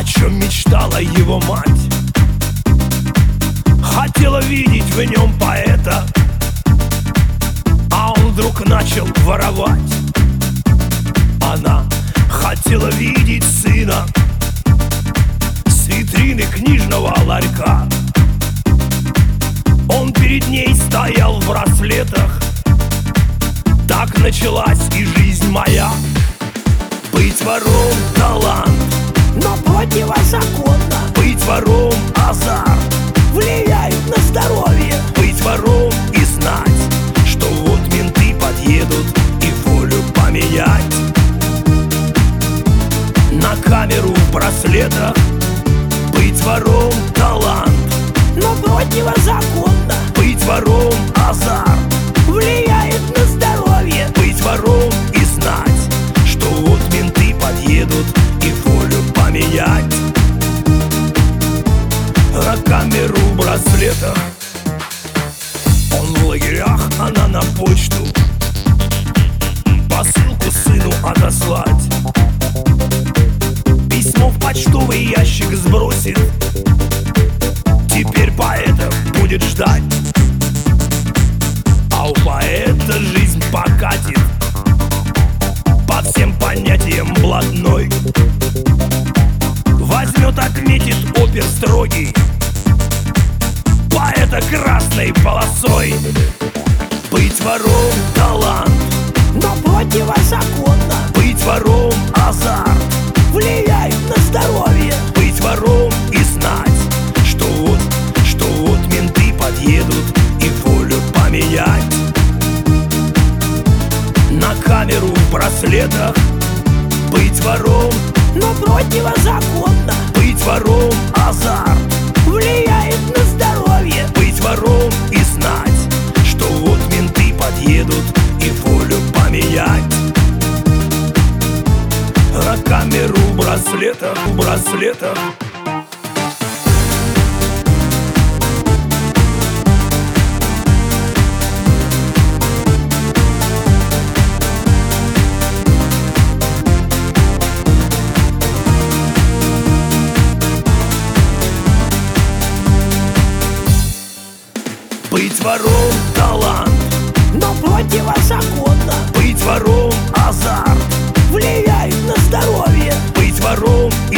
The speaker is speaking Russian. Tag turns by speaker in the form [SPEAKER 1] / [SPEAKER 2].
[SPEAKER 1] чем мечтала его мать. Хотела видеть в нем поэта, а он вдруг начал воровать. Она хотела видеть сына с витрины книжного ларька. Он перед ней стоял в браслетах. Так началась и жизнь моя. Быть вором — талант,
[SPEAKER 2] но противозаконно.
[SPEAKER 1] быть вором — азарт,
[SPEAKER 2] Влияет на здоровье.
[SPEAKER 1] быть вором и знать, что вот менты подъедут и волю поменять. На камеру в браслетах. Быть вором — талант,
[SPEAKER 2] Но противозаконно.
[SPEAKER 1] быть вором — азарт,
[SPEAKER 2] Влияет на здоровье.
[SPEAKER 1] быть вором и знать, что вот менты подъедут и волю поменять. На камеру в браслетах. Он в лагерях, она на почту. Посылку сыну отослать. Письмо в почтовый ящик сбросит. Теперь поэта будет ждать. А у поэта жизнь покатит по всем понятиям блатной. Возьмет, отметит опер строгий поэта красной полосой. Быть вором — талант,
[SPEAKER 2] Но противозаконно.
[SPEAKER 1] быть вором — азарт,
[SPEAKER 2] Влияет на здоровье.
[SPEAKER 1] быть вором и знать, что вот менты подъедут и волю поменять. На камеру в браслетах. Быть вором,
[SPEAKER 2] Но противозаконно.
[SPEAKER 1] быть вором — азарт,
[SPEAKER 2] Влияет на здоровье.
[SPEAKER 1] быть вором и знать, что вот менты подъедут и волю поменять. На камеру в браслетах, в браслетах. Быть вором — талант,
[SPEAKER 2] Но противозаконно.
[SPEAKER 1] быть вором — азарт,
[SPEAKER 2] Влияет на здоровье.
[SPEAKER 1] быть вором и